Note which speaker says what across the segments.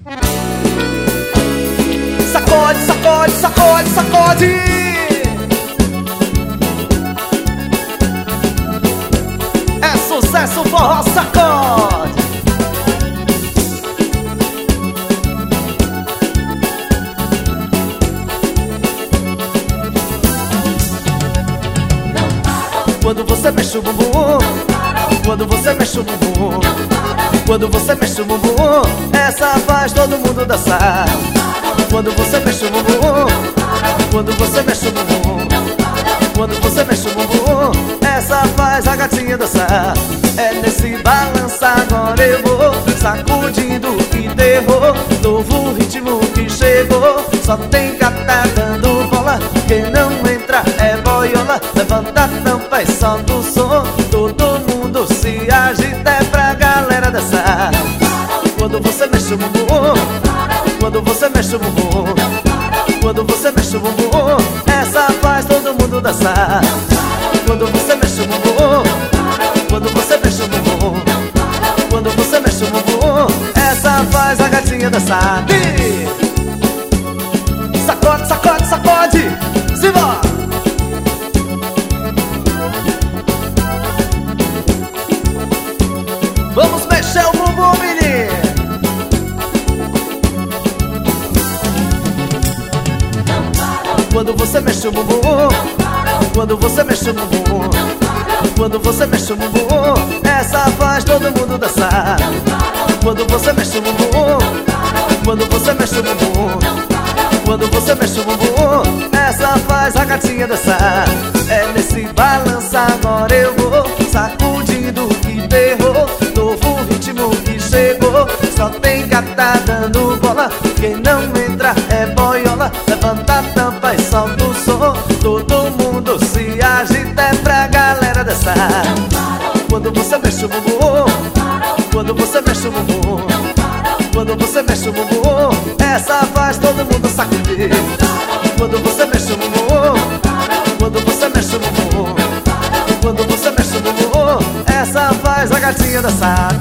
Speaker 1: Sacode, sacode, sacode, sacode. É sucesso, forró, sacode. Quando você mexe o bumbum, quando você mexe o bumbum, quando você mexe o bumbum, essa faz todo mundo dançar. Quando você mexe o bumbum, quando você mexe o bumbum, quando você mexe o bumbum, essa faz a gatinha dançar. É nesse balança agora eu vou, sacudindo e terror, novo ritmo que chegou. Só tem gata dando bola, quem não entra é boiola. Levanta a tampa e solta o som, todo mundo se agita, é pra galera dançar. Quando você mexe o bumbum, quando você mexe o bumbum, quando você mexe o bumbum, essa faz todo mundo dançar. Quando você mexe o bumbum, quando você mexe o bumbum, quando você mexe o bumbum, essa faz a gatinha dançar. Sacode, sacode, sacode, simbora! Vamos mexer o bumbum, menino! Quando você mexe o bumbum, quando você mexe o bumbum, quando você mexe o bumbum, essa faz todo mundo dançar. Quando você mexe o bumbum, quando você mexe o bumbum, quando você mexe o bumbum, essa faz a gatinha dançar. É nesse balança agora eu vou, sacudindo e terror, novo ritmo que chegou. Só tem gata dando bola, quem não entra é boiola. Levanta a tampa e solta o som, todo mundo se agita, é pra galera dançar. Quando você mexe o bumbum, quando você mexe o bumbum, quando você mexe o bumbum, essa faz todo mundo sacudir. Quando você mexe o bumbum, quando você mexe o bumbum, quando você mexe o bumbum, essa faz a gatinha dançar.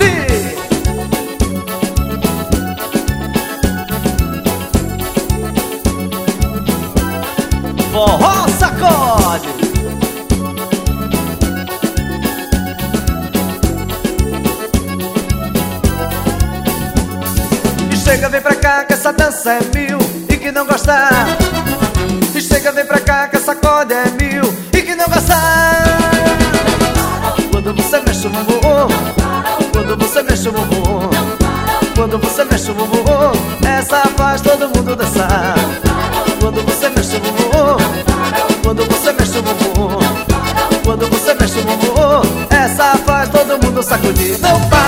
Speaker 1: Forró sacode. E chega, vem pra cá que essa dança é mil e que não gosta. E chega, vem pra cá que essa sacode é mil e que não gosta. Quando você mexe o bumbum, quando você mexe o bumbum, quando você mexe o bumbum, essa faz todo mundo dançar. Quando você mexe o bumbum, quando você mexe o bumbum, quando você mexe o bumbum, essa faz todo mundo sacudir. Não para.